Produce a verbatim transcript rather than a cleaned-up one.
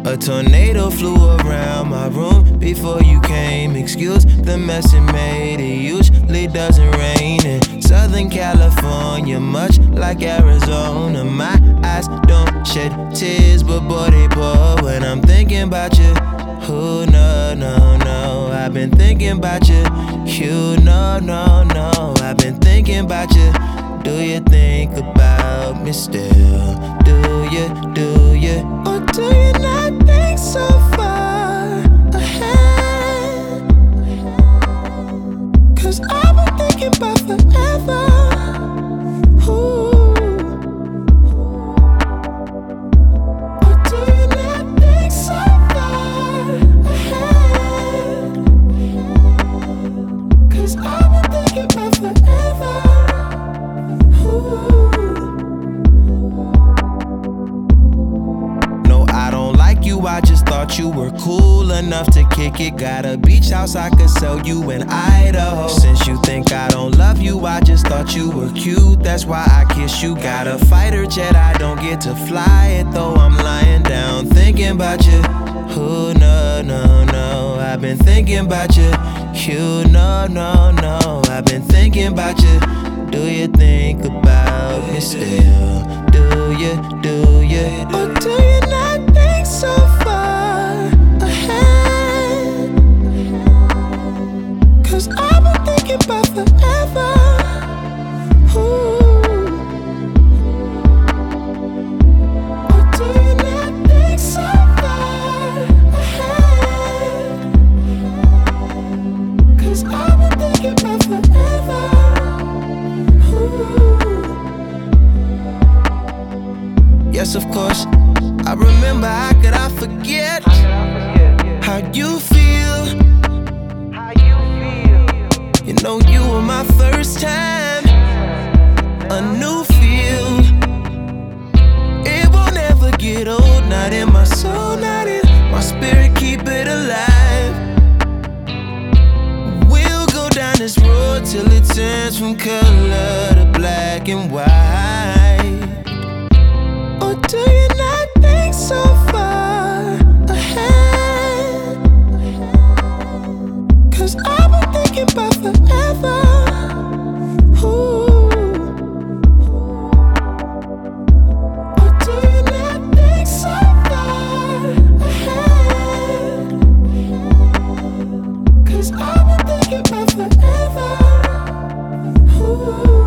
A tornado flew around my room before you came. Excuse the mess it made. It usually doesn't rain in Southern California, much like Arizona. My eyes don't shed tears, but boy they pour when I'm thinking about you. Who no, no, no, I've been thinking about you. You no, no, no, I've been thinking about you. Do you think about me still? Do you, do you? Or do you not think so far ahead? Cause I've been thinking about forever. Ooh. Or do you not think so far ahead? Cause I've been thinking about forever. No, I don't like you, I just thought you were cool enough to kick it. Got a beach house I could sell you in Idaho. Since you think I don't love you, I just thought you were cute, that's why I kiss you. Got a fighter jet, I don't get to fly it, though I'm lying down thinking about you. Who no, no, no, I've been thinking about you. You no, no, no, I've been thinking about you. Do you think about me still? Do you, do you? Or do you not think so far ahead? Cause I've been thinking about forever. Ooh. Or do you not think so far ahead? Cause I've been thinking about forever. Yes, of course, I remember. How could I forget how you feel? You know you were my first time, a new feel. It won't ever get old, not in my soul, not in my spirit, keep it alive. We'll go down this road till it turns from color to black and white. Or do you not think so far ahead? Cause I've been thinking about forever. Ooh. Or do you not think so far ahead? Cause I've been thinking about forever. Ooh.